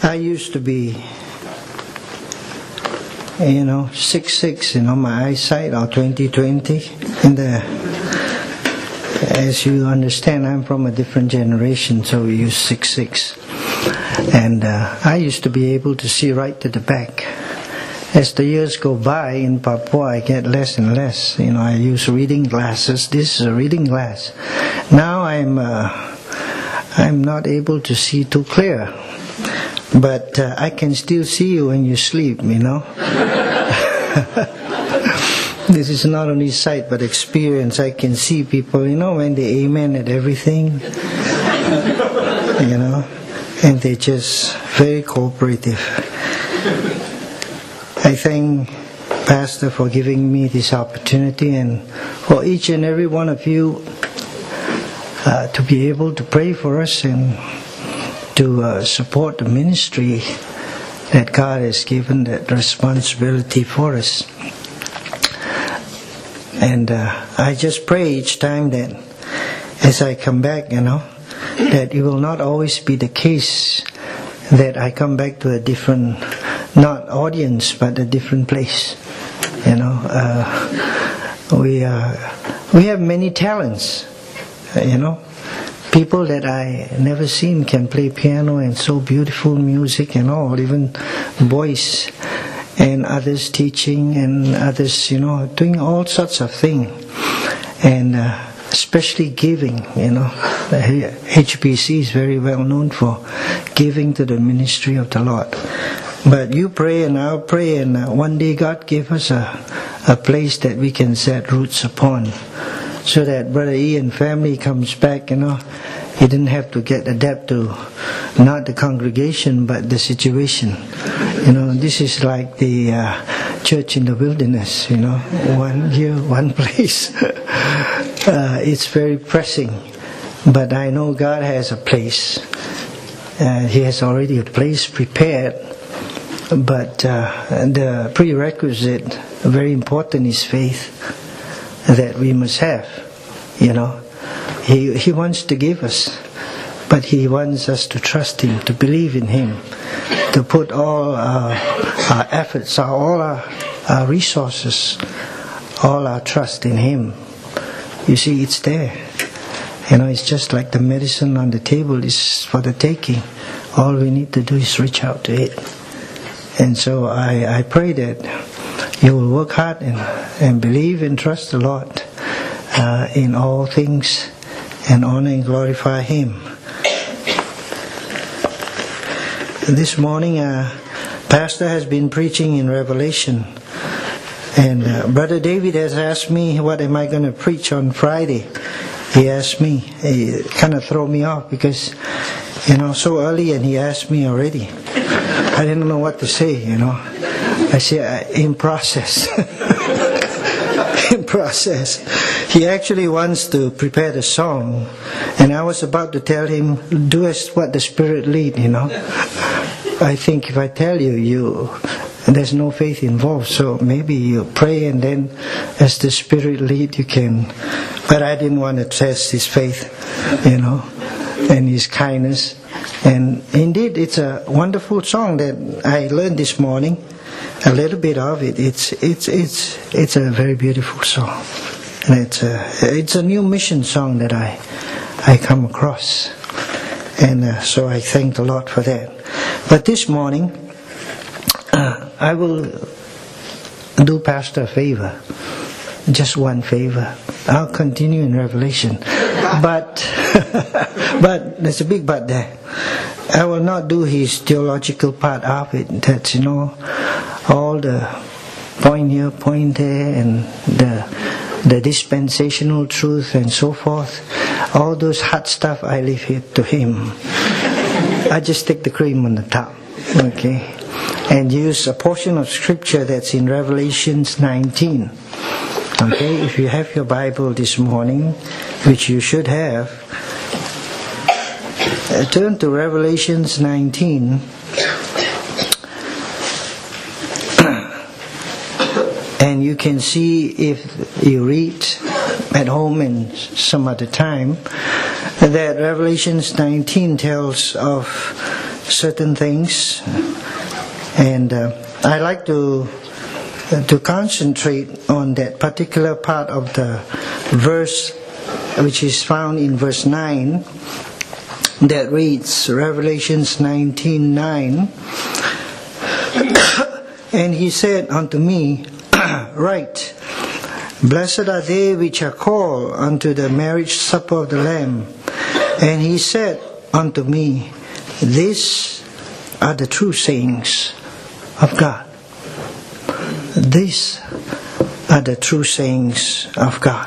I used to be, 6'6", my eyesight, or 20/20. And as you understand, I'm from a different generation, so we use 6'6". And I used to be able to see right to the back. As the years go by in Papua, I get less and less. I use reading glasses. This is a reading glass. Now I'm not able to see too clear, but I can still see you when you sleep. This is not only sight but experience. I can see people, when they amen at everything, and they're just very cooperative. I thank Pastor for giving me this opportunity, and for each and every one of you to be able to pray for us and to support the ministry that God has given that responsibility for us. And I just pray each time that as I come back, that it will not always be the case that I come back to a different, not audience, but a different place. We have many talents, People that I never seen can play piano and so beautiful music and all, even voice, and others teaching, and others, doing all sorts of things, and especially giving. The HBC is very well known for giving to the ministry of the Lord. But you pray and I'll pray, and one day God give us a place that we can set roots upon, so that Brother Ian family comes back, he didn't have to get adept to not the congregation but the situation. This is like the church in the wilderness, 1 year, one place. It's very pressing, but I know God has a place. He has already a place prepared, but the prerequisite, very important, is faith that we must have. He wants to give us, but He wants us to trust Him, to believe in Him, to put all our efforts, all our resources, all our trust in Him. You see, it's there. It's just like the medicine on the table is for the taking. All we need to do is reach out to it. And so I pray that you will work hard and believe and trust the Lord in all things, and honor and glorify Him. This morning, Pastor has been preaching in Revelation, and Brother David has asked me, what am I going to preach on Friday? He asked me. He kind of threw me off because, so early, and he asked me already. I didn't know what to say, I said, in process. In process. He actually wants to prepare the song, and I was about to tell him, do as what the Spirit lead, I think if I tell you, there's no faith involved, so maybe you pray, and then as the Spirit lead you can. But I didn't want to test his faith, and his kindness. And indeed, it's a wonderful song that I learned this morning, a little bit of it. It's a very beautiful song, and it's a new mission song that I come across, and so I thank the Lord for that. But this morning, I will do Pastor a favor, just one favor. I'll continue in Revelation, but there's a big but there. I will not do his theological part of it. That's all the point here, point there, and the dispensational truth and so forth. All those hot stuff I leave it to him. I just take the cream on the top, okay, and use a portion of Scripture that's in Revelations 19. Okay, if you have your Bible this morning, which you should have, turn to Revelations 19. And you can see, if you read at home and some other time, that Revelations 19 tells of certain things, and I like to concentrate on that particular part of the verse, which is found in verse 9, that reads, Revelations 19:9. And he said unto me, Write, Blessed are they which are called unto the marriage supper of the Lamb. And he said unto me, These are the true sayings of God. These are the true sayings of God.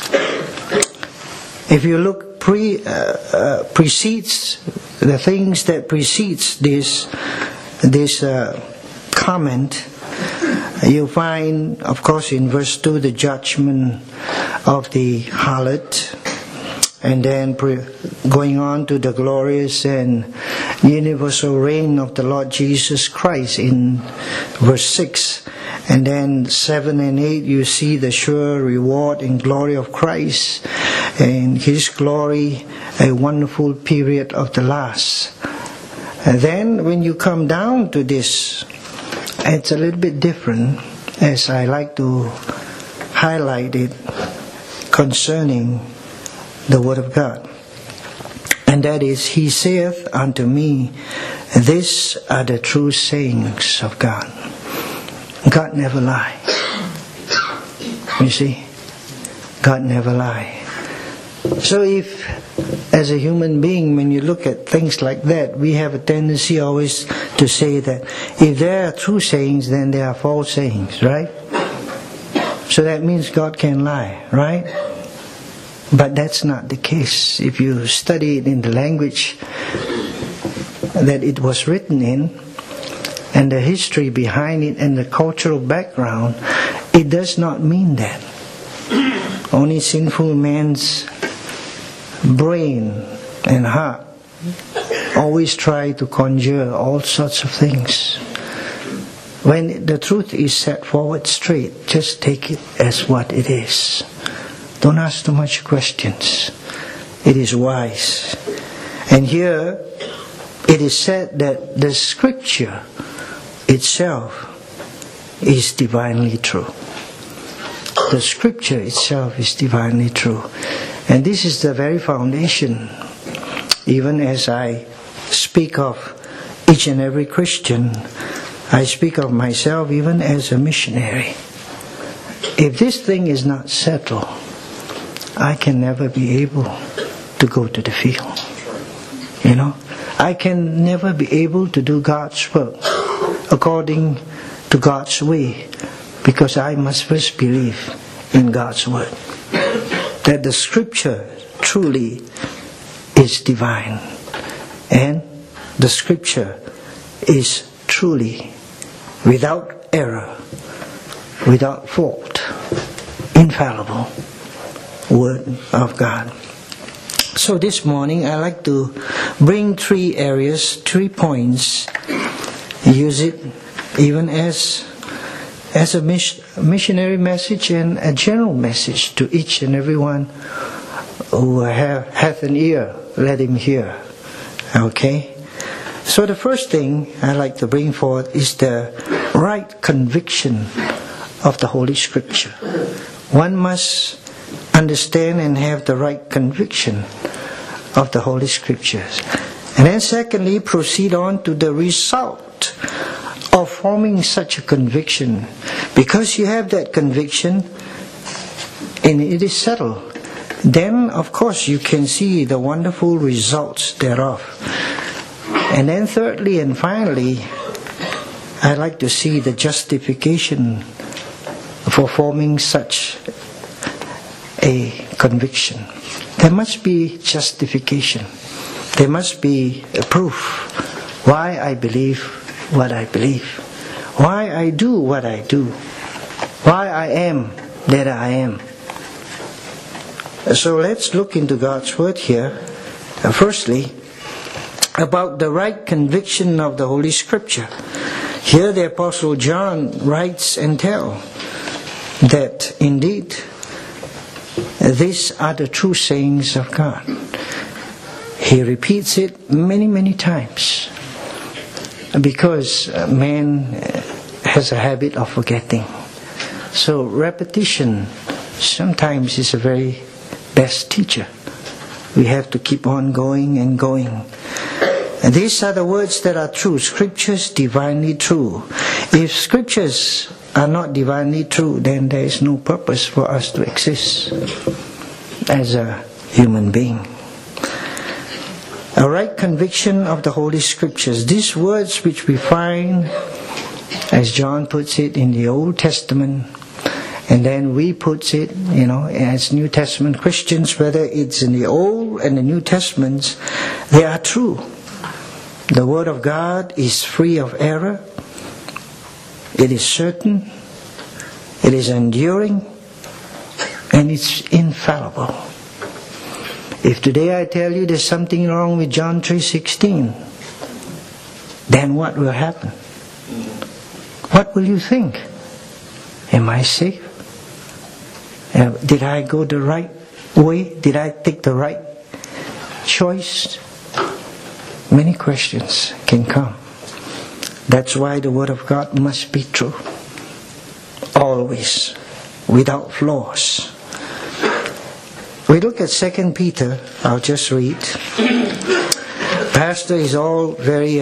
If you look precedes the things that precedes this comment, you find, of course, in verse 2, the judgment of the harlot, and then going on to the glorious and universal reign of the Lord Jesus Christ in verse 6. And then 7 and 8, you see the sure reward and glory of Christ, and His glory, a wonderful period of the last. And then when you come down to this, it's a little bit different, as I like to highlight it concerning the Word of God. And that is, He saith unto me, These are the true sayings of God. God never lie. You see? God never lie. So if, as a human being, when you look at things like that, we have a tendency always to say that if there are true sayings, then there are false sayings, right? So that means God can lie, right? But that's not the case. If you study it in the language that it was written in, and the history behind it, and the cultural background, it does not mean that. Only sinful man's brain and heart always try to conjure all sorts of things. When the truth is set forward straight, just take it as what it is. Don't ask too much questions. It is wise. And here it is said that the Scripture itself is divinely true. The Scripture itself is divinely true. And this is the very foundation. Even as I speak of each and every Christian, I speak of myself even as a missionary. If this thing is not settled, I can never be able to go to the field. You know, I can never be able to do God's work according to God's way, because I must first believe in God's word, that the Scripture truly is divine, and the Scripture is truly without error, without fault, infallible Word of God. So this morning I like to bring 3 areas, 3 points, use it even as a missionary message and a general message to each and everyone who hath an ear, let him hear. Okay? So the first thing I like to bring forth is the right conviction of the Holy Scripture. One must understand and have the right conviction of the Holy Scriptures. And then secondly, proceed on to the result of forming such a conviction. Because you have that conviction and it is settled, then of course you can see the wonderful results thereof. And then thirdly and finally, I like to see the justification for forming such a conviction. There must be justification. There must be a proof why I believe what I believe, why I do what I do, why I am that I am. So let's look into God's Word here. Firstly, about the right conviction of the Holy Scripture. Here the Apostle John writes and tells that indeed these are the true sayings of God. He repeats it many, many times. because man has a habit of forgetting. So repetition sometimes is a very best teacher. We have to keep on going and going. And these are the words that are true. Scriptures divinely true. If scriptures are not divinely true, then there is no purpose for us to exist as a human being. A right conviction of the Holy Scriptures. These words which we find, as John puts it, in the Old Testament, and then we put it, as New Testament Christians, whether it's in the Old and the New Testaments, they are true. The Word of God is free of error. It is certain. It is enduring. And it's infallible. If today I tell you there's something wrong with John 3:16, then what will happen? What will you think? Am I safe? Did I go the right way? Did I take the right choice? Many questions can come. That's why the Word of God must be true. Always. Without flaws. We look at 2 Peter. I'll just read. Pastor is all very,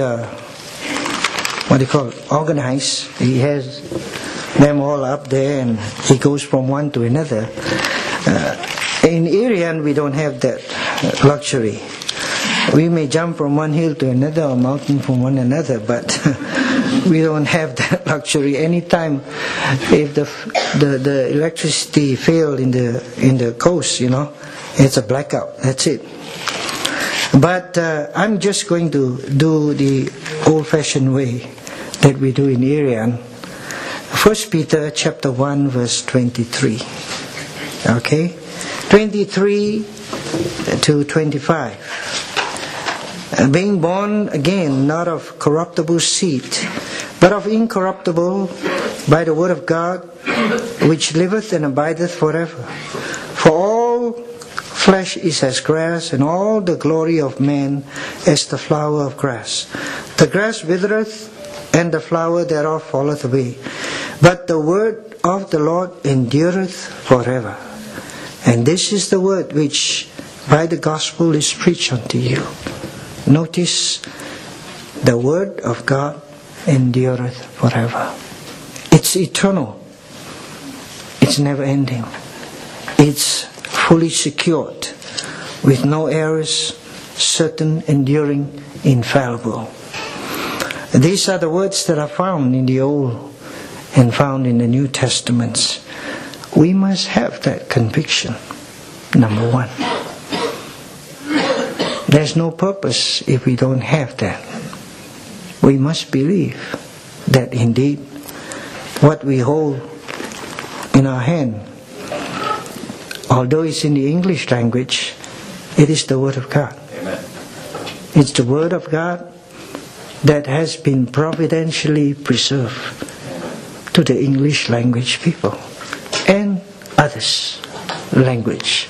organized. He has them all up there and he goes from one to another. In Irian, we don't have that luxury. We may jump from one hill to another or mountain from one another, but we don't have that luxury. Anytime if the electricity failed in the coast, it's a blackout. That's it. But I'm just going to do the old-fashioned way that we do in Irian. 1 Peter chapter 1 verse 23. Okay? 23 to 25. Being born again, not of corruptible seed, but of incorruptible, by the word of God, which liveth and abideth forever. For all flesh is as grass, and all the glory of man as the flower of grass. The grass withereth, and the flower thereof falleth away. But the word of the Lord endureth forever. And this is the word which by the gospel is preached unto you. Notice, the word of God endureth forever. It's eternal. It's never ending. It's fully secured, with no errors, certain, enduring, infallible. These are the words that are found in the Old and found in the New Testaments. We must have that conviction, number one. There's no purpose if we don't have that. We must believe that indeed what we hold in our hand, although it's in the English language, it is the Word of God. Amen. It's the Word of God that has been providentially preserved to the English language people and others language.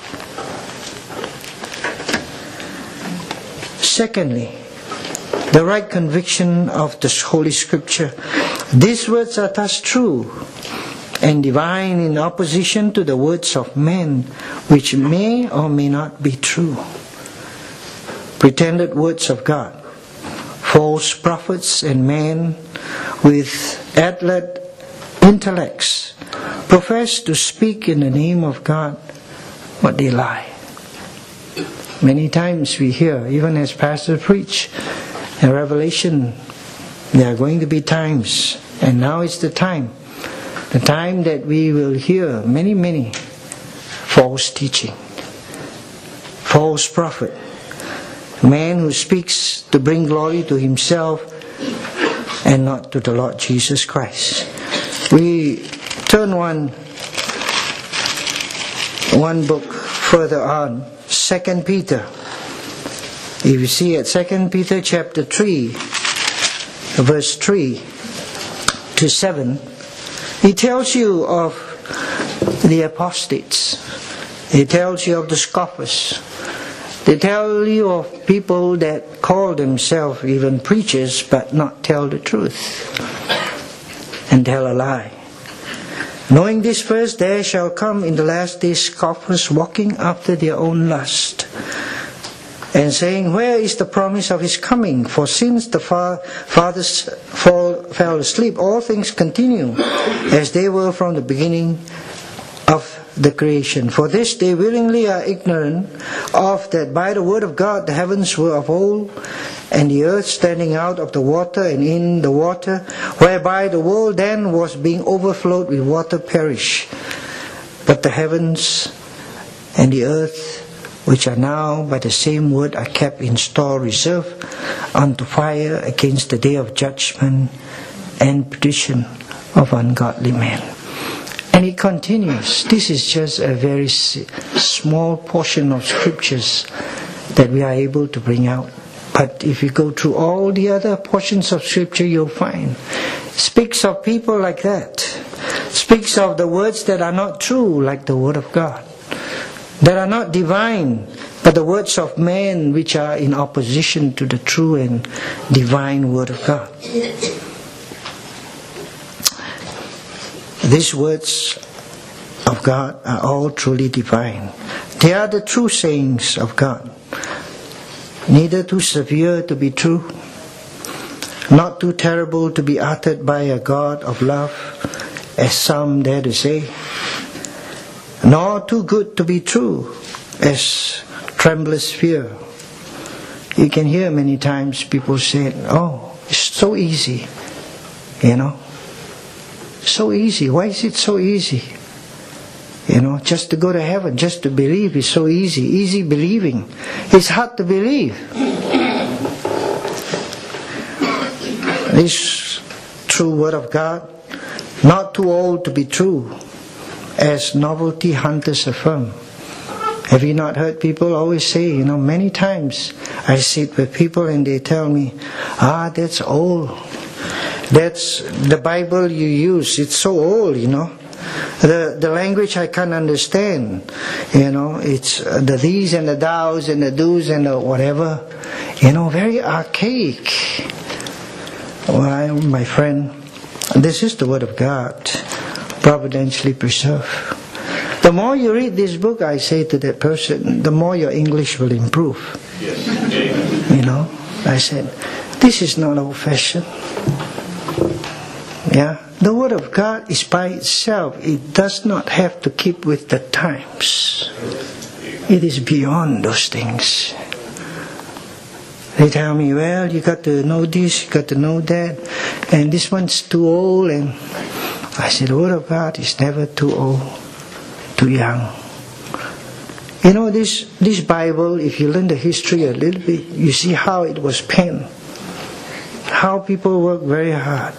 Secondly, the right conviction of the Holy Scripture. These words are thus true and divine in opposition to the words of men, which may or may not be true. Pretended words of God, false prophets and men with adlet intellects profess to speak in the name of God, but they lie. Many times we hear, even as pastors preach, in Revelation, there are going to be times, and now is the time that we will hear many false teaching, false prophet, man who speaks to bring glory to himself and not to the Lord Jesus Christ. We turn one book further on, 2 Peter. If you see at 2 Peter chapter 3, verse 3 to 7, he tells you of the apostates. He tells you of the scoffers, They tell you of people that call themselves even preachers but not tell the truth and tell a lie. Knowing this first, there shall come in the last days scoffers walking after their own lust, and saying, where is the promise of his coming? For since the fathers fell asleep, all things continue as they were from the beginning of the creation. For this they willingly are ignorant of, that by the word of God the heavens were of old, and the earth standing out of the water and in the water, whereby the world then was being overflowed with water, perish. But the heavens and the earth, which are now by the same word, are kept in store, reserved unto fire against the day of judgment and perdition of ungodly men. And it continues. This is just a very small portion of scriptures that we are able to bring out. But if you go through all the other portions of scripture, you'll find it speaks of people like that. Speaks of the words that are not true, like the word of God, that are not divine, but the words of men which are in opposition to the true and divine word of God. These words of God are all truly divine. They are the true sayings of God. Neither too severe to be true, not too terrible to be uttered by a God of love, as some dare to say, nor too good to be true, as tremblers fear. You can hear many times people say, oh, it's so easy, so easy. Why is it so easy? Just to go to heaven, just to believe is so easy. Easy believing. It's hard to believe. This true word of God, not too old to be true, as novelty hunters affirm. Have you not heard people always say, many times I sit with people and they tell me, that's old. That's the Bible you use. It's so old, The language I can't understand. It's the these and the thous and the do's and the whatever. Very archaic. Well, my friend, this is the Word of God, providentially preserved. The more you read this book, I say to that person, the more your English will improve. Yes. I said, this is not old-fashioned. Yeah, the Word of God is by itself. It does not have to keep with the times. It is beyond those things. They tell me, well, you got to know this, you got to know that, and this one's too old. And I said, the Word of God is never too old, too young. This Bible, if you learn the history a little bit, you see how it was penned. How people work very hard.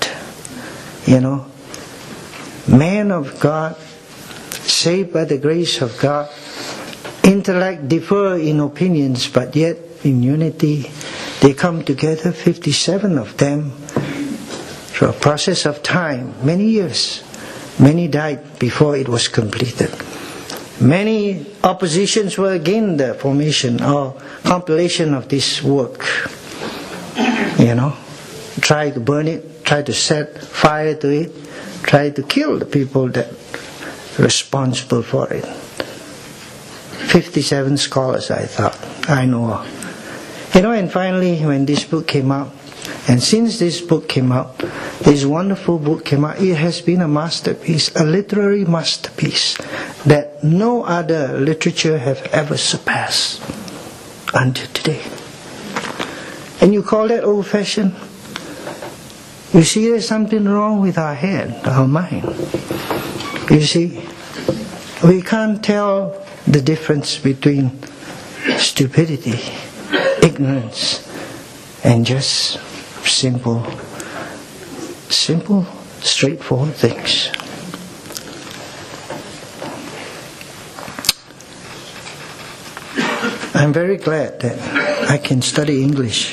Man of God, saved by the grace of God, intellect differ in opinions, but yet in unity they come together, 57 of them, through a process of time, many years. Many died before it was completed. Many oppositions were against the formation or compilation of this work. Try to burn it, try to set fire to it, try to kill the people that are responsible for it. 57 scholars, I know of. And finally, when this book came out, and since this book came out, this wonderful book came out, it has been a masterpiece, a literary masterpiece that no other literature have ever surpassed until today. And you call that old-fashioned? You see, there's something wrong with our head, our mind. You see, we can't tell the difference between stupidity, ignorance, and just simple, straightforward things. I'm very glad that I can study English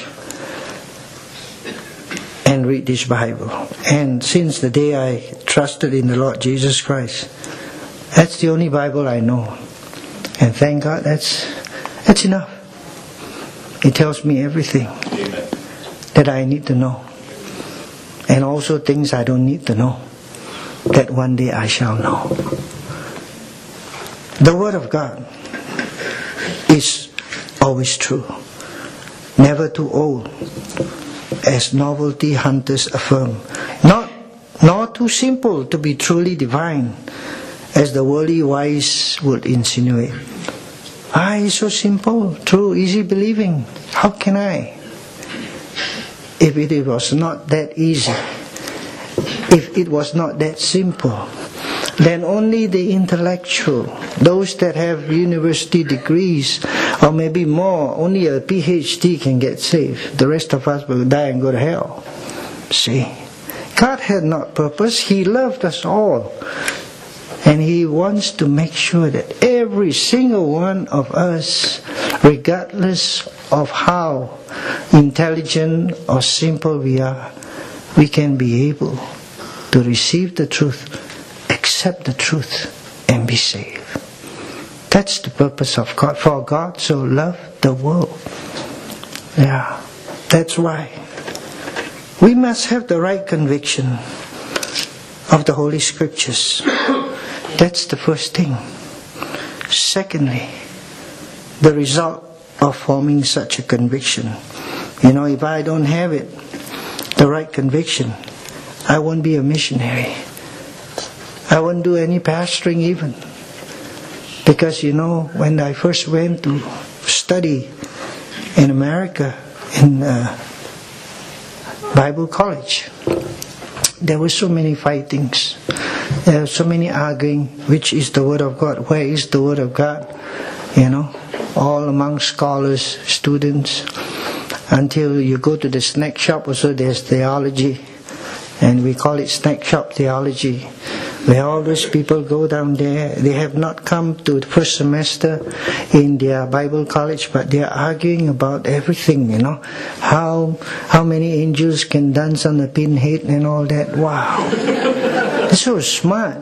and read this Bible. And since the day I trusted in the Lord Jesus Christ, that's the only Bible I know. And thank God that's enough. He tells me everything that I need to know. And also things I don't need to know, that one day I shall know. The Word of God is always true, never too old, as novelty hunters affirm, nor too simple to be truly divine, as the worldly wise would insinuate. It's so simple, true, easy believing. How can I? If it was not that easy, if it was not that simple, then only the intellectual, those that have university degrees, or maybe more, only a PhD can get saved. The rest of us will die and go to hell. See, God had not purpose. He loved us all. And He wants to make sure that every single one of us, regardless of how intelligent or simple we are, we can be able to receive the truth, accept the truth, and be saved. That's the purpose of God. For God so loved the world. Yeah, that's why we must have the right conviction of the Holy Scriptures. That's the first thing. Secondly, the result of forming such a conviction. If I don't have it, the right conviction, I won't be a missionary. I won't do any pastoring even. Because when I first went to study in America, in Bible college, there were so many fightings. There were so many arguing, which is the Word of God? Where is the Word of God? All among scholars, students, until you go to the snack shop. Also there's theology, and we call it snack shop theology, where all those people go down there. They have not come to the first semester in their Bible college, but they are arguing about everything, how many angels can dance on the pinhead and all that. Wow, they're so smart,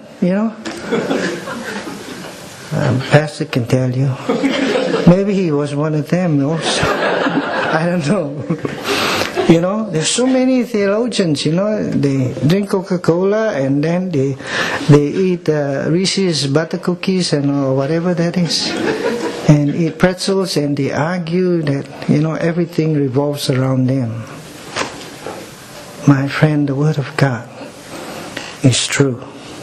Pastor can tell you. Maybe he was one of them also. I don't know. There's so many theologians, they drink Coca-Cola and then they eat Reese's butter cookies and whatever that is, and eat pretzels, and they argue that, everything revolves around them. My friend, the Word of God is true.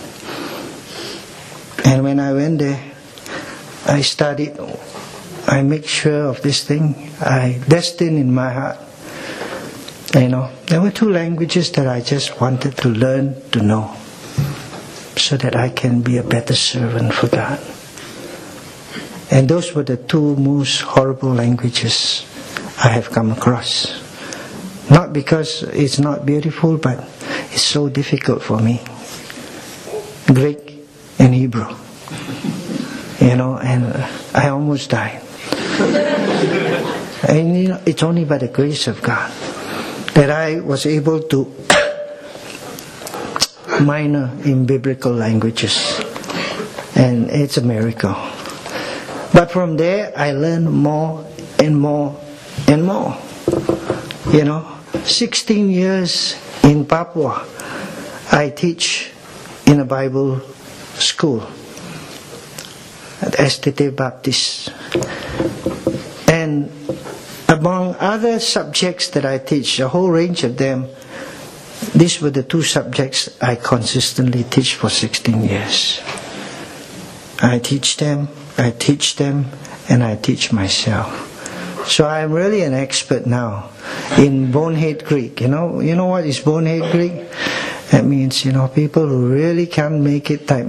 And when I went there, I studied, I make sure of this thing, I destined in my heart. There were 2 languages that I just wanted to learn to know, so that I can be a better servant for God. And those were the 2 most horrible languages I have come across. Not because it's not beautiful, but it's so difficult for me. Greek and Hebrew. And I almost died. And it's only by the grace of God that I was able to minor in biblical languages. And it's a miracle. But from there I learned more and more and more. 16 years in Papua, I teach in a Bible school at STT Baptist. And among other subjects that I teach, a whole range of them, these were the 2 subjects I consistently teach for 16 years. I teach them, and I teach myself. So I'm really an expert now in bonehead Greek. You know what is bonehead Greek? That means, people who really can't make it type,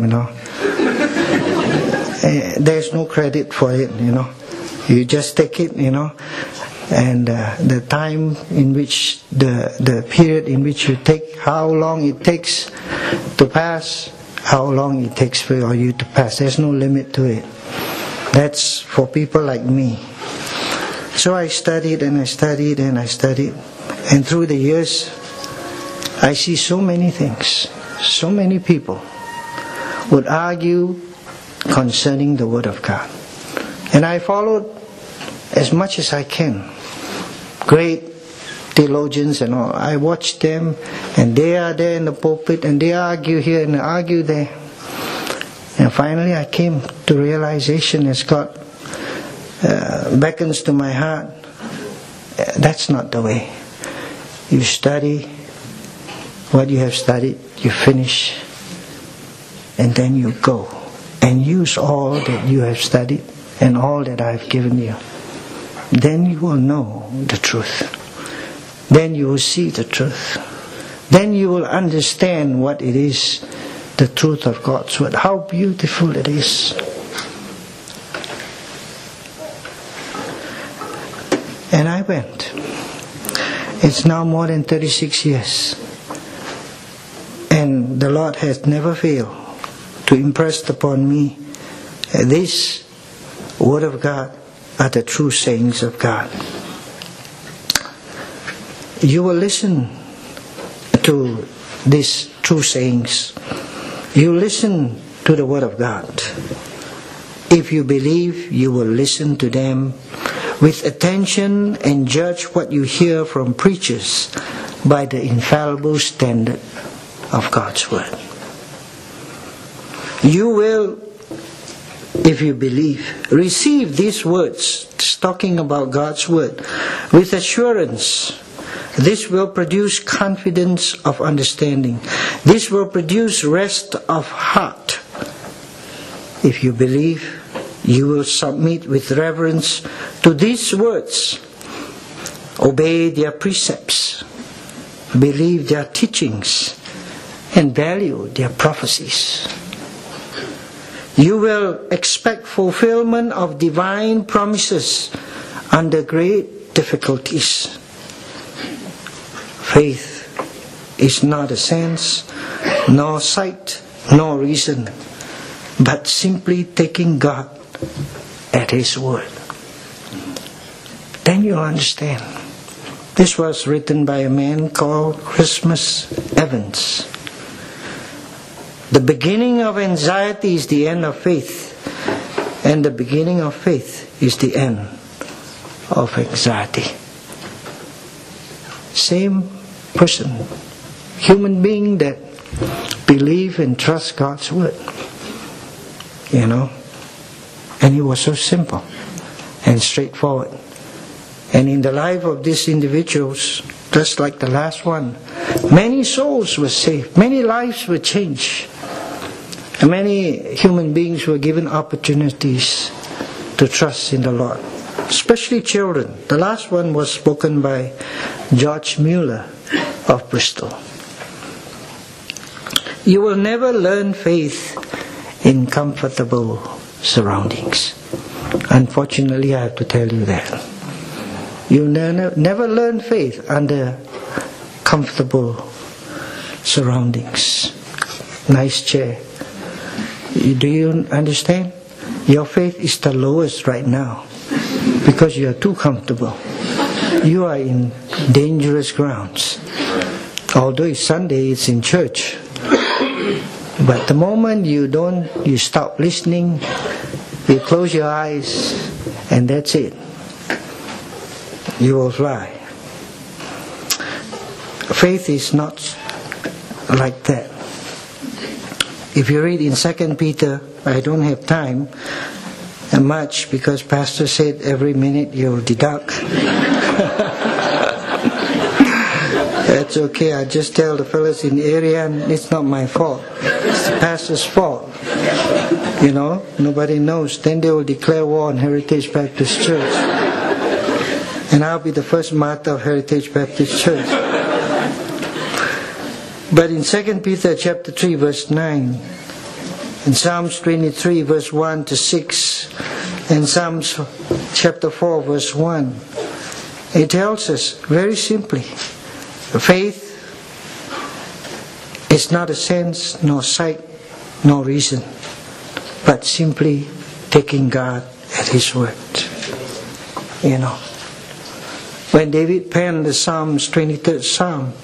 There's no credit for it, You just take it, And the time in which, the period in which you take, how long it takes to pass, how long it takes for you to pass. There's no limit to it. That's for people like me. So I studied and I studied and I studied. And through the years, I see so many things. So many people would argue concerning the Word of God. And I followed as much as I can. great theologians and all. I watch them, and they are there in the pulpit, and they argue here and argue there. And finally I came to realization as God beckons to my heart, that's not the way. You study what you have studied, you finish, and then you go and use all that you have studied and all that I have given you. Then you will know the truth. Then you will see the truth. Then you will understand what it is, the truth of God's Word. How beautiful it is. And I went. It's now more than 36 years. And the Lord has never failed to impress upon me this Word of God are the true sayings of God. You will listen to these true sayings. You listen to the Word of God. If you believe, you will listen to them with attention and judge what you hear from preachers by the infallible standard of God's Word. You will, if you believe, receive these words, talking about God's Word, with assurance. This will produce confidence of understanding. This will produce rest of heart. If you believe, you will submit with reverence to these words. Obey their precepts. Believe their teachings. And value their prophecies. You will expect fulfillment of divine promises under great difficulties. Faith is not a sense, nor sight, nor reason, but simply taking God at His word. Then you'll understand. This was written by a man called Christmas Evans. The beginning of anxiety is the end of faith, and the beginning of faith is the end of anxiety. Same person, human being that believe and trust God's word, and it was so simple and straightforward. And in the life of these individuals, just like the last one, many souls were saved, many lives were changed, and many human beings were given opportunities to trust in the Lord, especially children. The last one was spoken by George Mueller of Bristol. You will never learn faith in comfortable surroundings. Unfortunately, I have to tell you that. You never learn faith under comfortable surroundings. Nice chair. Do you understand? Your faith is the lowest right now because you are too comfortable. You are in dangerous grounds. Although it's Sunday, it's in church. But the moment you stop listening, you close your eyes, and that's it. You will fly. Faith is not like that. If you read in 2 Peter, I don't have time much because Pastor said every minute you'll deduct. That's okay, I just tell the fellas in the area, and it's not my fault. It's the pastor's fault. Nobody knows. Then they will declare war on Heritage Baptist Church. And I'll be the first martyr of Heritage Baptist Church. But in 2 Peter chapter 3 verse 9, in Psalms 23 verse 1 to 6, and Psalms chapter 4 verse 1, it tells us very simply, faith is not a sense, nor sight, nor reason, but simply taking God at His word. When David penned the Psalms, 23rd Psalm,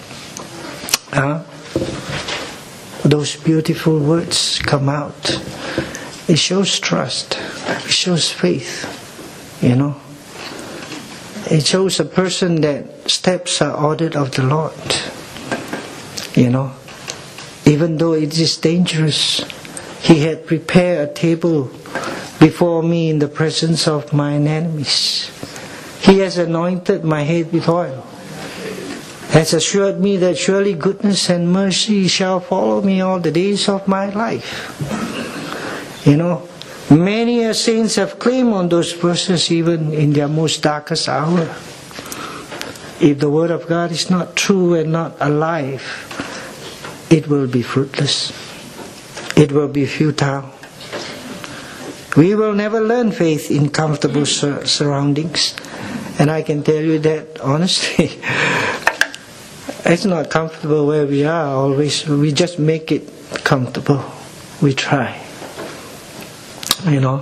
those beautiful words come out. It shows trust. It shows faith. It shows a person that steps are ordered of the Lord. You know, even though it is dangerous, He had prepared a table before me in the presence of mine enemies. He has anointed my head with oil, has assured me that surely goodness and mercy shall follow me all the days of my life. You know, many saints have claimed on those verses even in their most darkest hour. If the Word of God is not true and not alive, it will be fruitless. It will be futile. We will never learn faith in comfortable surroundings. And I can tell you that honestly, it's not comfortable where we are always. We just make it comfortable. We try. You know.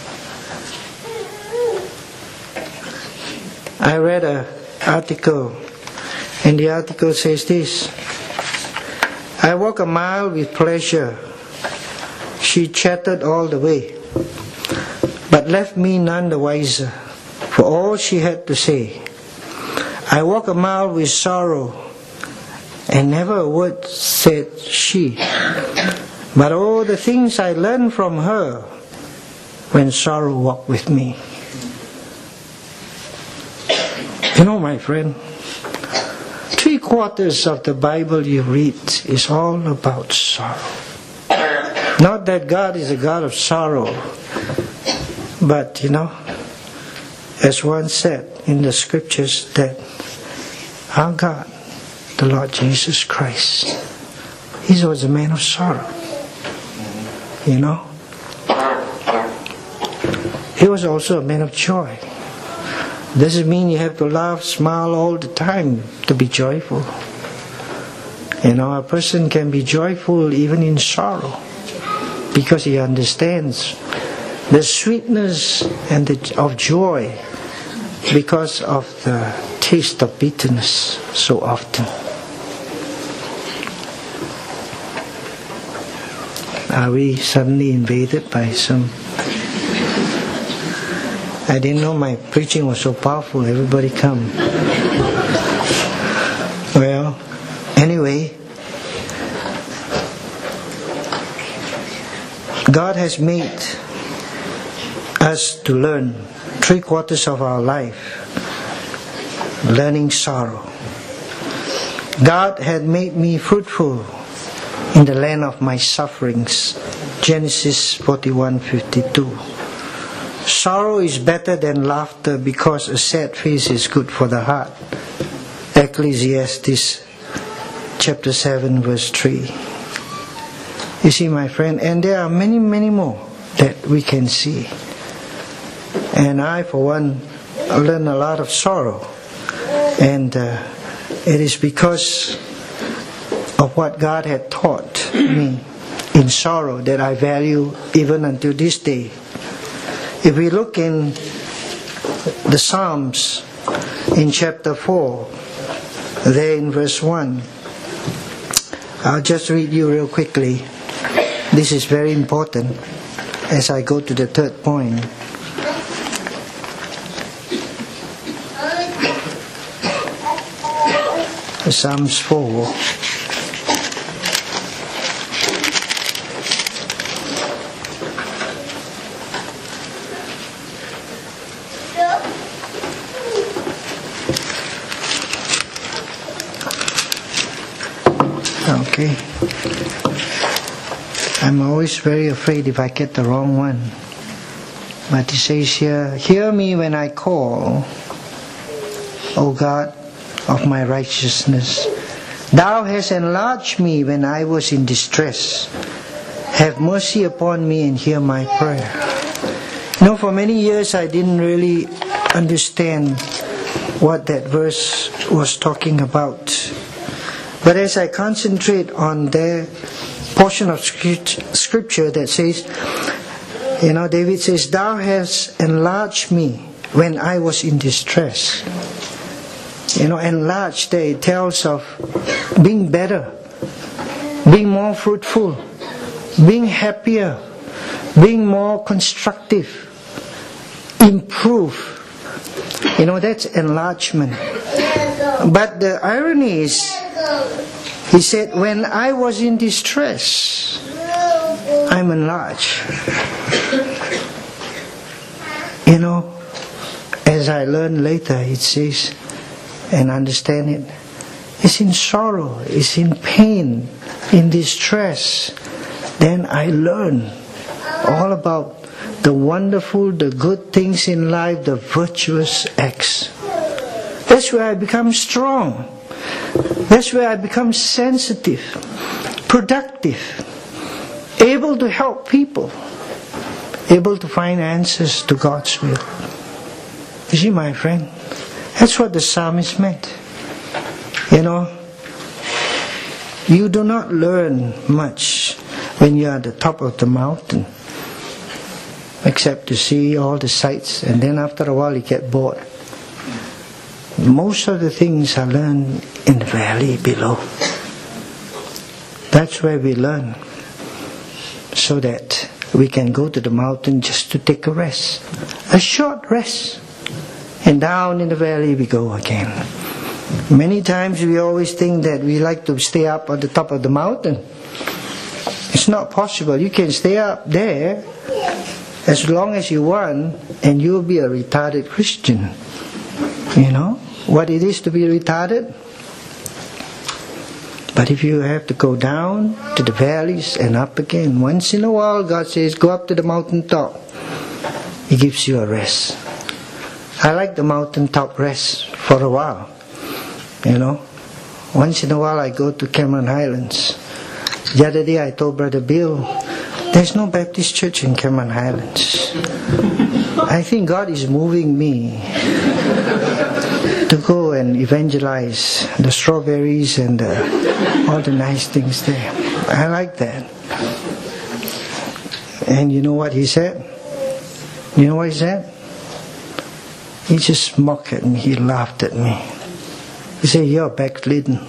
I read an article, and the article says this: I walk a mile with pleasure. She chattered all the way, but left me none the wiser for all she had to say. I walk a mile with sorrow, and never a word said she. But all the things I learned from her when sorrow walked with me. You know, my friend, 3/4 of the Bible you read is all about sorrow. Not that God is a God of sorrow, but you know, as one said in the scriptures, that our God, the Lord Jesus Christ, He was a man of sorrow. You know, He was also a man of joy. Doesn't mean you have to laugh, smile all the time to be joyful. You know, a person can be joyful even in sorrow, because he understands the sweetness and of joy because of the taste of bitterness so often. Are we suddenly invaded by some... I didn't know my preaching was so powerful. Everybody come. Well, anyway, God has made us to learn 3/4 of our life, learning sorrow. God had made me fruitful in the land of my sufferings. Genesis 41:52. Sorrow is better than laughter, because a sad face is good for the heart. Ecclesiastes chapter 7 verse 3. You see, my friend, and there are many, many more that we can see. And I, for one, learned a lot of sorrow. And it is because of what God had taught me in sorrow that I value even until this day. If we look in the Psalms in chapter 4, there in verse 1, I'll just read you real quickly. This is very important as I go to the third point. Psalms 4. Okay. I'm always very afraid if I get the wrong one. But it says here, hear me when I call, O God of my righteousness. Thou hast enlarged me when I was in distress. Have mercy upon me and hear my prayer. You know, for many years I didn't really understand what that verse was talking about. But as I concentrate on the portion of scripture that says, you know, David says, Thou hast enlarged me when I was in distress. You know, enlarged there, it tells of being better, being more fruitful, being happier, being more constructive, improve. That's enlargement. But the irony is, he said, when I was in distress, I'm enlarged. As I learn later, it says, and understand it, it's in sorrow, it's in pain, in distress. Then I learn all about the wonderful, the good things in life, the virtuous acts. That's where I become strong. That's where I become sensitive, productive, able to help people, able to find answers to God's will. You see, my friend, that's what the psalmist meant. You do not learn much when you are at the top of the mountain, except to see all the sights, and then after a while you get bored. Most of the things are learned in the valley below. That's where we learn, so that we can go to the mountain just to take a rest, a short rest, and down in the valley we go again. Many times we always think that we like to stay up at the top of the mountain. It's not possible. You can stay up there as long as you want, and you'll be a retarded Christian. What it is to be retarded? But if you have to go down to the valleys and up again, once in a while God says, go up to the mountaintop. He gives you a rest. I like the mountaintop rest for a while. Once in a while I go to Cameron Highlands. The other day I told Brother Bill, there's no Baptist church in Cameron Highlands. I think God is moving me to go and evangelize the strawberries and all the nice things there. I like that. And you know what he said? He just mocked at me. He laughed at me. He said, you're backslidden.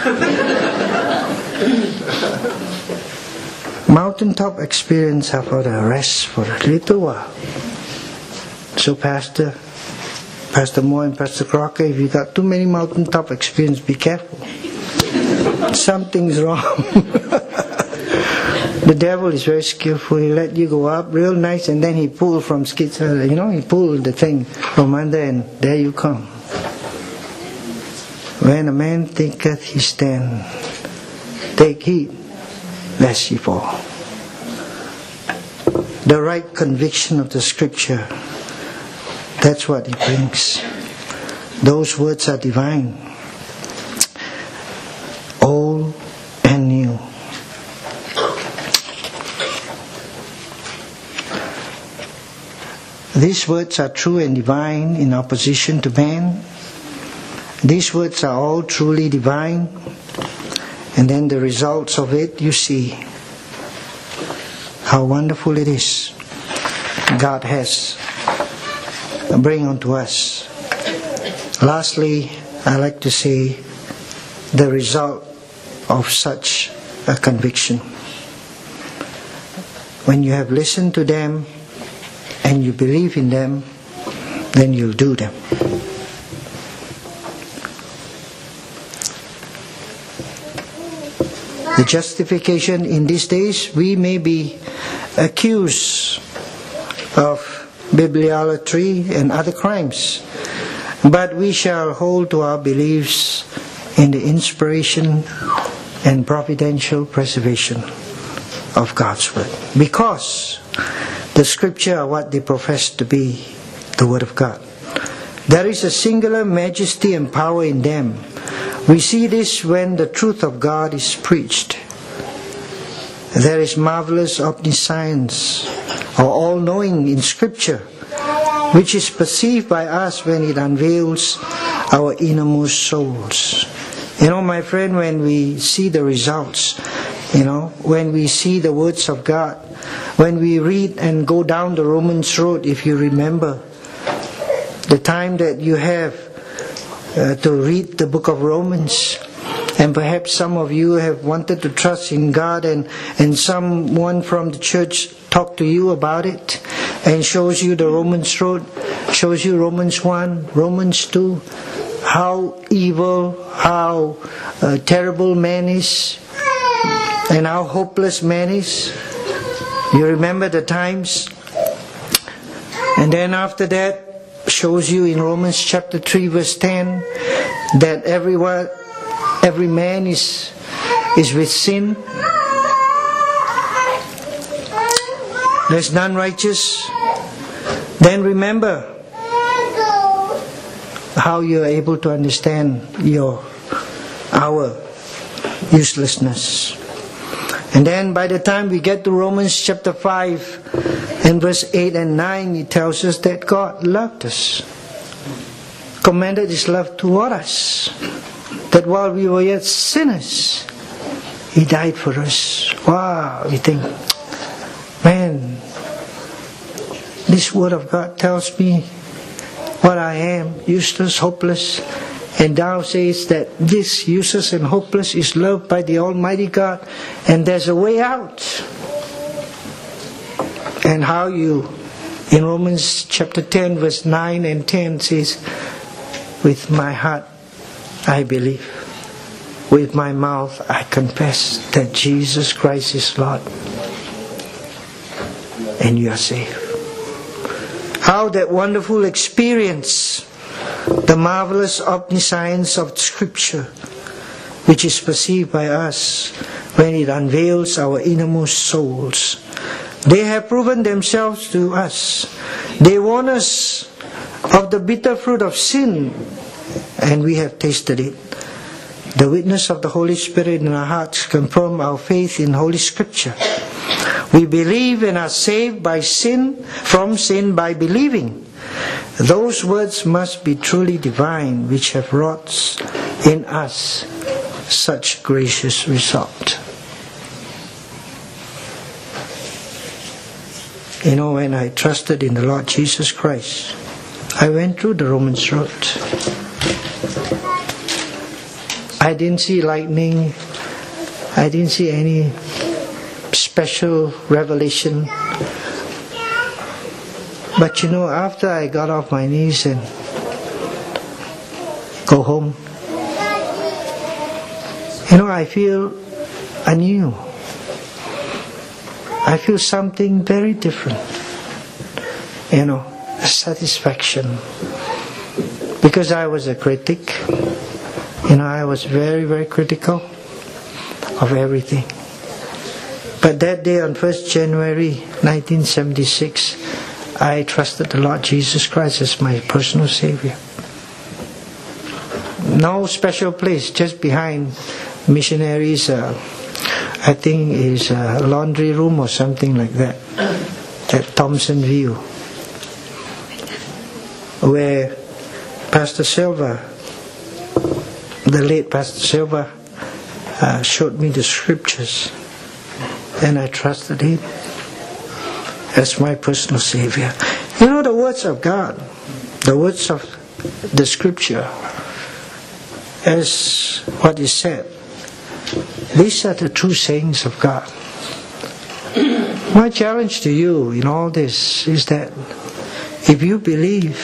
Mountaintop experience are for the rest for a little while. So Pastor Moore and Pastor Crocker, if you got too many mountaintop experience, be careful. Something's wrong. The devil is very skillful. He let you go up real nice, and then he pull from skids. He pull the thing from under, and there you come. When a man thinketh he stand, take heed lest he fall. The right conviction of the Scripture, that's what it brings. Those words are divine, old and new. These words are true and divine in opposition to man. These words are all truly divine. And then the results of it, you see how wonderful it is. God has bring unto us. Lastly, I like to say the result of such a conviction. When you have listened to them and you believe in them, then you'll do them. The justification in these days, we may be accused of bibliolatry and other crimes, but we shall hold to our beliefs in the inspiration and providential preservation of God's Word, because the Scripture are what they profess to be, the Word of God. There is a singular majesty and power in them. We see this when the truth of God is preached. There is marvelous omniscience, or all-knowing in Scripture, which is perceived by us when it unveils our innermost souls. My friend, when we see the results, when we see the words of God, when we read and go down the Romans road, if you remember, the time that you have to read the book of Romans, and perhaps some of you have wanted to trust in God, and someone from the church talked to you about it, and shows you the Romans road, shows you Romans 1, Romans 2, how evil, how terrible man is, and how hopeless man is. You remember the times? And then after that, shows you in Romans chapter 3 verse 10 that every man is with sin. There's none righteous. Then remember how you're able to understand our uselessness. And then by the time we get to Romans chapter 5 and verse 8 and 9, it tells us that God loved us, commended His love toward us, that while we were yet sinners, He died for us. Wow, we think, man, this Word of God tells me what I am, useless, hopeless. And thou says that this useless and hopeless is loved by the Almighty God, and there's a way out. And how you, in Romans chapter 10 verse 9 and 10 says, with my heart I believe, with my mouth I confess that Jesus Christ is Lord, and you are saved. How that wonderful experience, the marvelous omniscience of Scripture, which is perceived by us when it unveils our innermost souls. They have proven themselves to us. They warn us of the bitter fruit of sin, and we have tasted it. The witness of the Holy Spirit in our hearts confirm our faith in Holy Scripture. We believe and are saved from sin by believing. Those words must be truly divine, which have wrought in us such gracious result. You know, when I trusted in the Lord Jesus Christ, I went through the Romans road. I didn't see lightning. I didn't see any special revelation. But you know, after I got off my knees and go home, you know, I feel anew. I feel something very different. You know, satisfaction. Because I was a critic. You know, I was very, very critical of everything. But that day on 1st January 1976, I trusted the Lord Jesus Christ as my personal Savior. No special place, just behind missionaries, I think is a laundry room or something like that, at Thompson View, where Pastor Silva, the late Pastor Silva, showed me the Scriptures, and I trusted him as my personal Savior. You know, the words of God, the words of the Scripture, as what is said, these are the true sayings of God. My challenge to you in all this is that if you believe,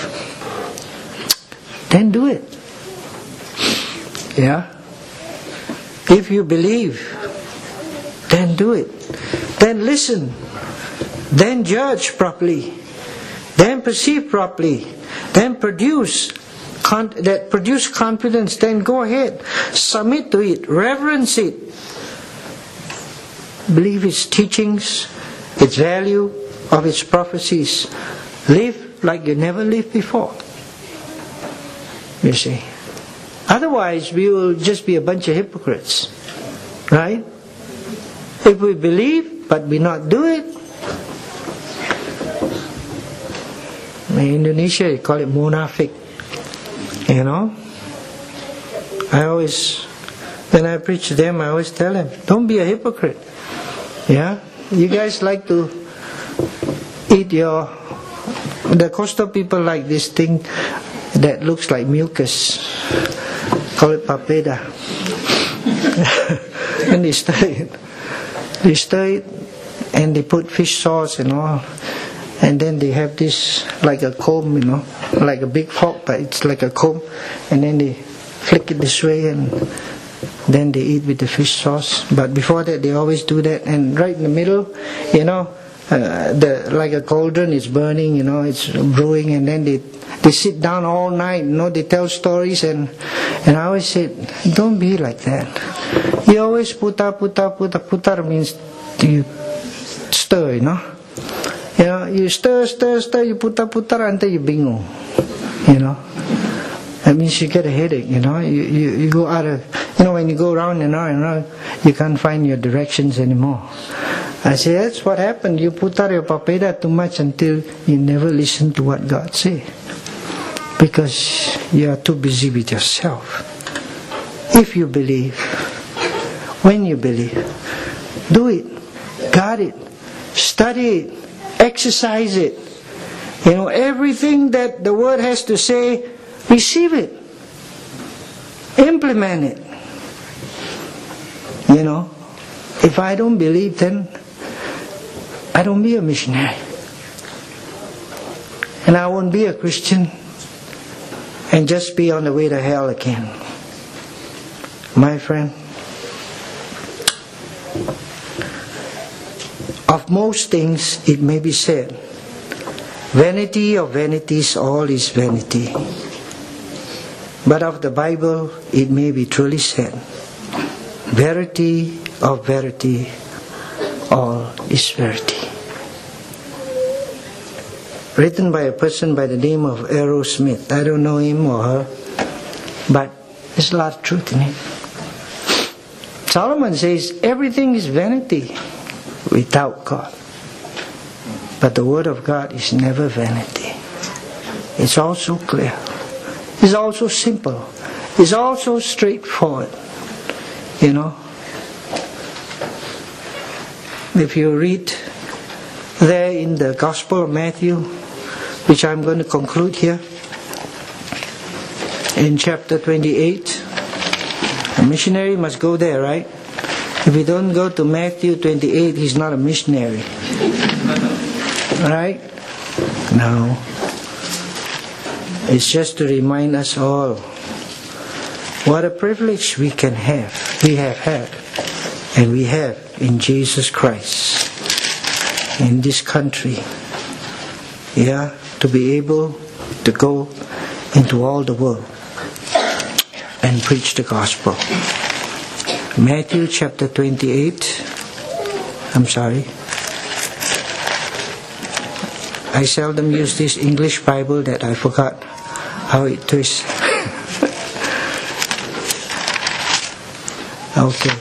then do it. Yeah? If you believe, then do it. Then listen. Then judge properly. Then perceive properly. Then produce confidence. Then go ahead. Submit to it. Reverence it. Believe its teachings, its value of its prophecies. Live like you never lived before. You see. Otherwise, we will just be a bunch of hypocrites. Right? If we believe, but we not do it. In Indonesia, they call it munafik. You know? When I preach to them, I always tell them, don't be a hypocrite. Yeah? You guys like to eat the coastal people like this thing that looks like mucus. Call it papeda. And they stir it and they put fish sauce and all, And then they have this like a comb, like a big fork, but it's like a comb. And then they flick it this way, and then they eat with the fish sauce. But before that, they always do that. And right in the middle, like a cauldron is burning, it's brewing, and then they sit down all night, they tell stories, and I always said, don't be like that. You always putar means you stir, you stir, you putar until you bingo, That means you get a headache, you go out of, when you go round and round and round, you can't find your directions anymore. I say, that's what happened. You putar your papeda too much until you never listen to what God say. Because you are too busy with yourself. If you believe, when you believe, do it, guard it, study it, exercise it. Everything that the Word has to say, receive it, implement it. If I don't believe, then I don't be a missionary, and I won't be a Christian, and just be on the way to hell again. My friend, of most things it may be said, vanity of vanities, all is vanity. But of the Bible it may be truly said, verity of verity, all is verity. Written by a person by the name of Errol Smith. I don't know him or her, but there's a lot of truth in it. Solomon says everything is vanity without God. But the Word of God is never vanity. It's also clear. It's also simple. It's also straightforward. If you read there in the Gospel of Matthew, which I'm going to conclude here, in chapter 28, a missionary must go there, right? If he don't go to Matthew 28, he's not a missionary. Right? No. It's just to remind us all what a privilege we can have. We have had, and we have in Jesus Christ, in this country. To be able to go into all the world and preach the gospel. Matthew chapter 28. I seldom use this English Bible that I forgot how it twists. Okay.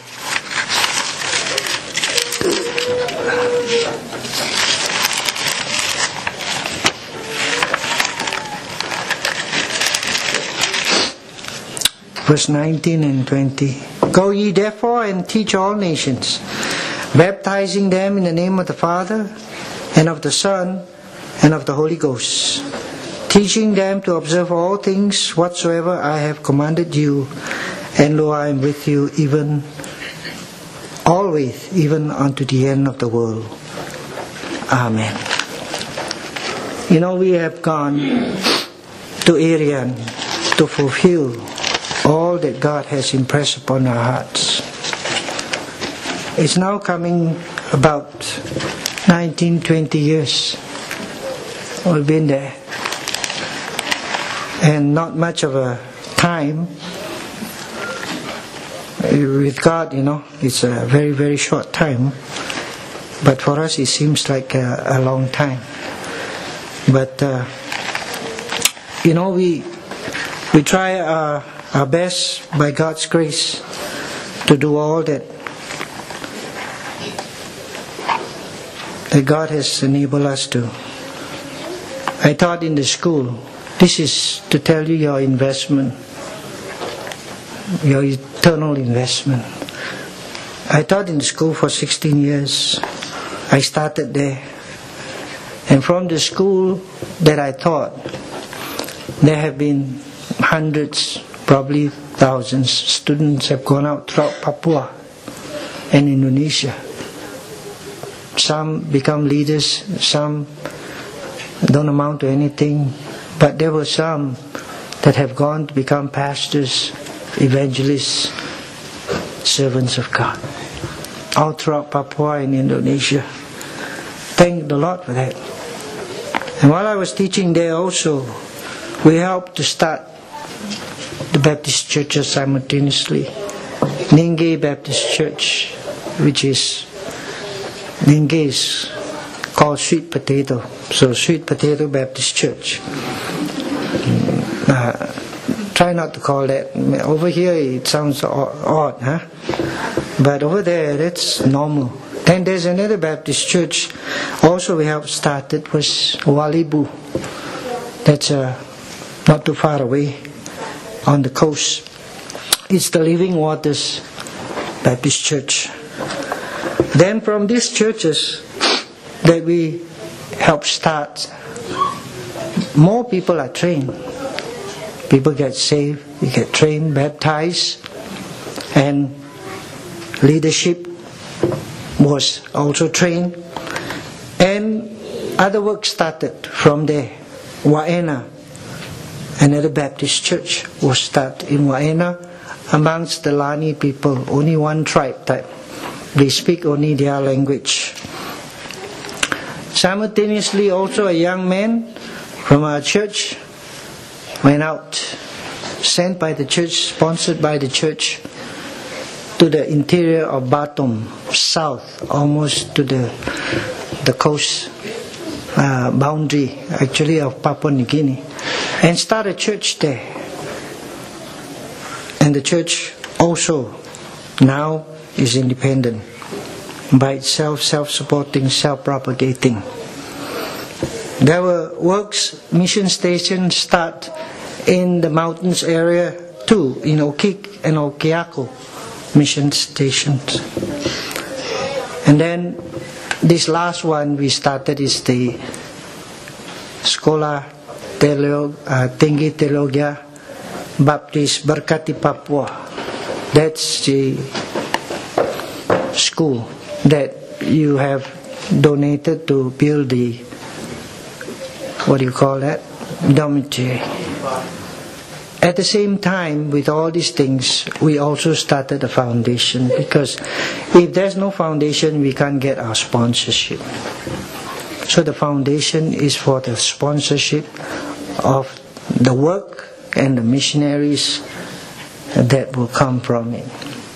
Verse 19 and 20. Go ye therefore and teach all nations, baptizing them in the name of the Father, and of the Son, and of the Holy Ghost, teaching them to observe all things whatsoever I have commanded you, and lo, I am with you always, even unto the end of the world. Amen. We have gone to Irian to fulfill all that God has impressed upon our hearts. It's now coming about 19-20 years. We've been there. And not much of a time. With God, it's a very, very short time. But for us, it seems like a long time. But, we try our best by God's grace to do all that God has enabled us to. I taught in the school. This is to tell you your investment, your eternal investment. I taught in the school for 16 years. I started there. And from the school that I taught, there have been hundreds, probably thousands. Students have gone out throughout Papua and Indonesia. Some become leaders, some don't amount to anything. But there were some that have gone to become pastors, evangelists, servants of God, all throughout Papua and Indonesia. Thank the Lord for that. And while I was teaching there also, we helped to start the Baptist churches simultaneously. Ningge Baptist Church, which is, Ningge is called Sweet Potato, so Sweet Potato Baptist Church. Try not to call that. Over here it sounds odd, huh? But over there that's normal. Then there's another Baptist church also we helped start. It was Walibu. That's not too far away on the coast. It's the Living Waters Baptist Church. Then from these churches that we help start, more people are trained. People get saved, we get trained, baptized, and leadership was also trained, and other work started from there. Waena, another Baptist church, was started in Waena amongst the Lani people, only one tribe type. They speak only their language. Simultaneously also a young man from our church went out, sent by the church, sponsored by the church, to the interior of Batum, south, almost to the coast boundary, actually, of Papua New Guinea, and start a church there. And the church also now is independent, by itself, self-supporting, self-propagating. There were works, mission stations start in the mountains area too, in Okik and Okiako mission stations. And then this last one we started is the Sekolah Tinggi Teologia Baptist Berkati Papua. That's the school that you have donated to build the, what do you call that, dormitory. At the same time, with all these things, we also started a foundation, because if there's no foundation, we can't get our sponsorship. So the foundation is for the sponsorship of the work and the missionaries that will come from it.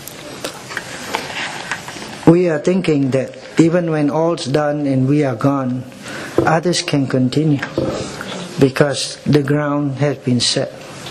We are thinking that even when all's done and we are gone, others can continue, because the ground has been set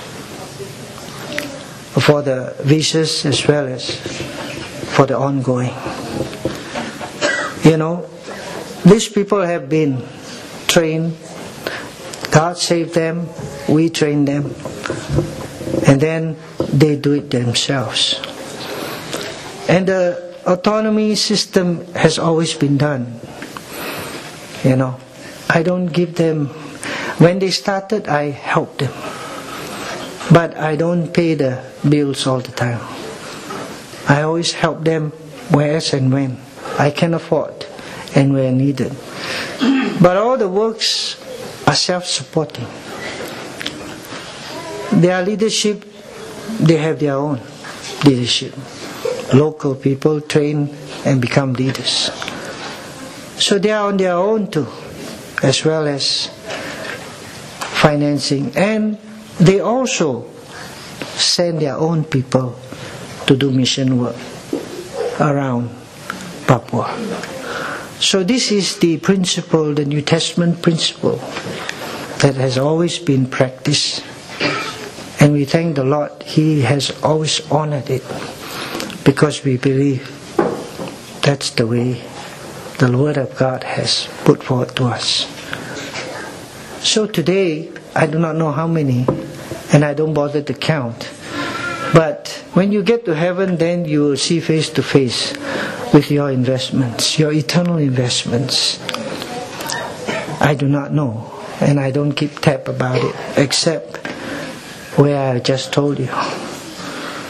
for the visas as well as for the ongoing. You know, these people have been trained. God saved them, we train them, and then they do it themselves. And the autonomy system has always been done. You know, I don't give them, when they started I helped them, but I don't pay the bills all the time. I always help them where and when I can afford and where needed. But all the works are self-supporting. Their leadership, they have their own leadership. Local people train and become leaders. So they are on their own too, as well as financing. And they also send their own people to do mission work around Papua. So this is the principle, the New Testament principle, that has always been practiced. And we thank the Lord, He has always honored it, because we believe that's the way the Word of God has put forth to us. So today, I do not know how many, and I don't bother to count, but when you get to heaven, then you will see face to face with your investments, your eternal investments. I do not know, and I don't keep tab about it, except where I just told you.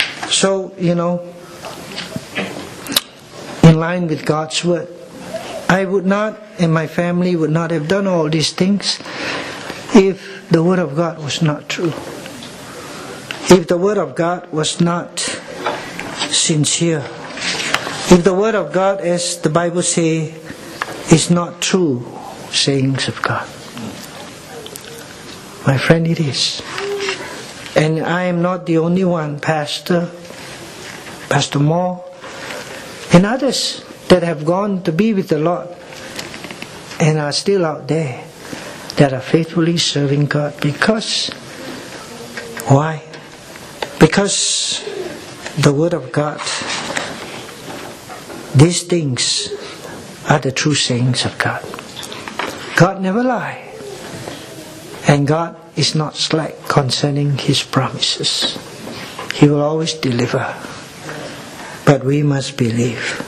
So, you know, in line with God's Word, I would not, and my family would not have done all these things if the Word of God was not true. If the Word of God was not sincere. If the Word of God, as the Bible says, is not true sayings of God. My friend, it is. And I am not the only one, Pastor Moore, and others that have gone to be with the Lord and are still out there that are faithfully serving God. Because, why? Because the Word of God, these things are the true sayings of God. God never lies, and God is not slack concerning His promises. He will always deliver, but we must believe.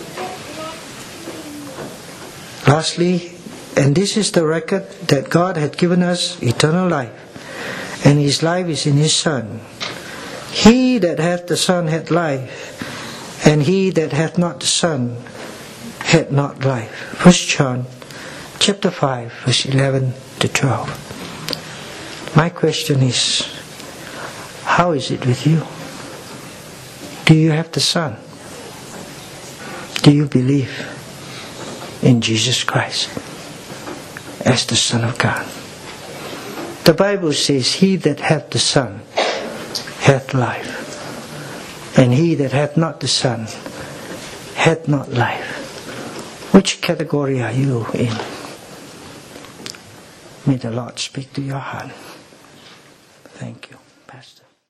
Lastly, and this is the record that God had given us, eternal life, and His life is in His Son. He that hath the Son hath life, and he that hath not the Son hath not life. 1 John chapter 5, verse 11 to 12. My question is, how is it with you? Do you have the Son? Do you believe in Jesus Christ as the Son of God? The Bible says, he that hath the Son hath life, and he that hath not the Son hath not life. Which category are you in? May the Lord speak to your heart. Thank you.